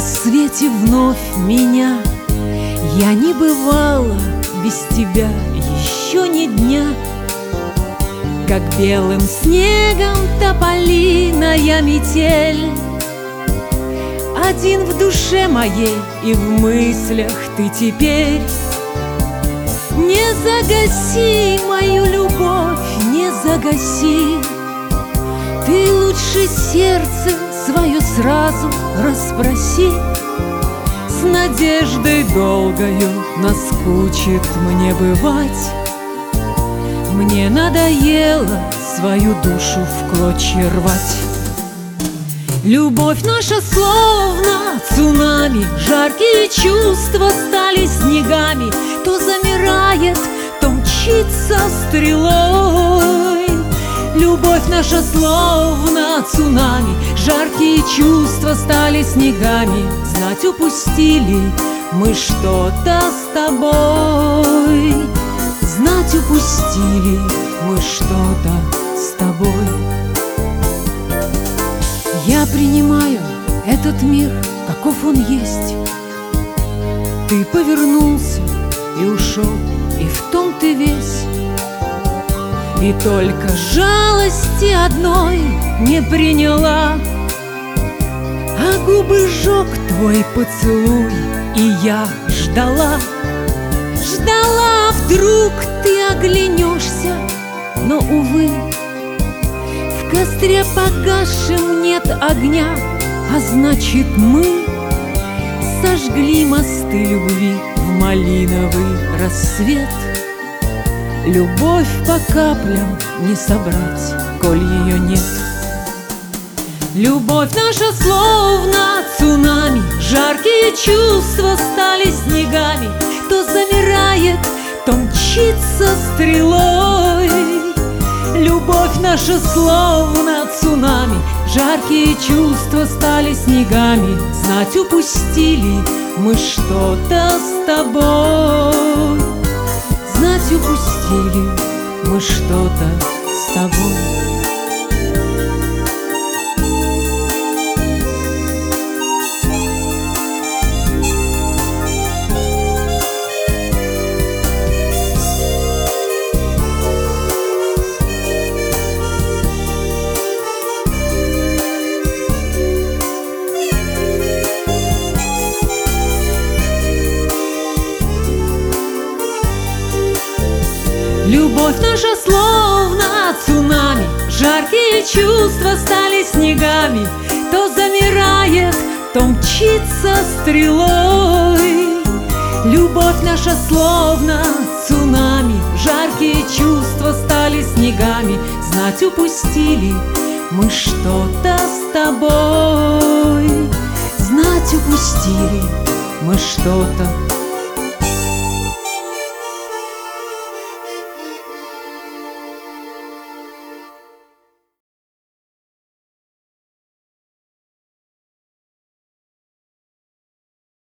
рассвете вновь меня. Я не бывала без тебя еще ни дня. Как белым снегом тополиная метель, один в душе моей и в мыслях ты теперь. Не загаси мою любовь, не загаси. Ты лучше сердце свое сразу расспроси. С надеждой долгою наскучит мне бывать. Мне надоело свою душу в клочья рвать. Любовь наша словно цунами, жаркие чувства стали снегами. То замирает, то мчится стрелой. Любовь наша словно цунами, жаркие чувства стали снегами. Знать упустили мы что-то с тобой. Знать упустили мы что-то с тобой. Я принимаю этот мир, каков он есть. Ты повернулся и ушел, и в том ты весь. И только жалости одной не приняла, а губы жег твой поцелуй, и я ждала. Ждала, вдруг ты оглянешься, но, увы, в костре погасшем нет огня, а значит, мы сожгли мосты любви в малиновый рассвет. Любовь по каплям не собрать, коль ее нет. Любовь наша словно цунами, жаркие чувства стали снегами. То замирает, то мчится стрелой. Любовь наша словно цунами, жаркие чувства стали снегами. Знать упустили мы что-то с тобой. Знать упустили мы что-то с тобой. Любовь наша словно цунами, жаркие чувства стали снегами. То замирает, то мчится стрелой. Любовь наша словно цунами, жаркие чувства стали снегами. Знать упустили мы что-то с тобой. Знать упустили мы что-то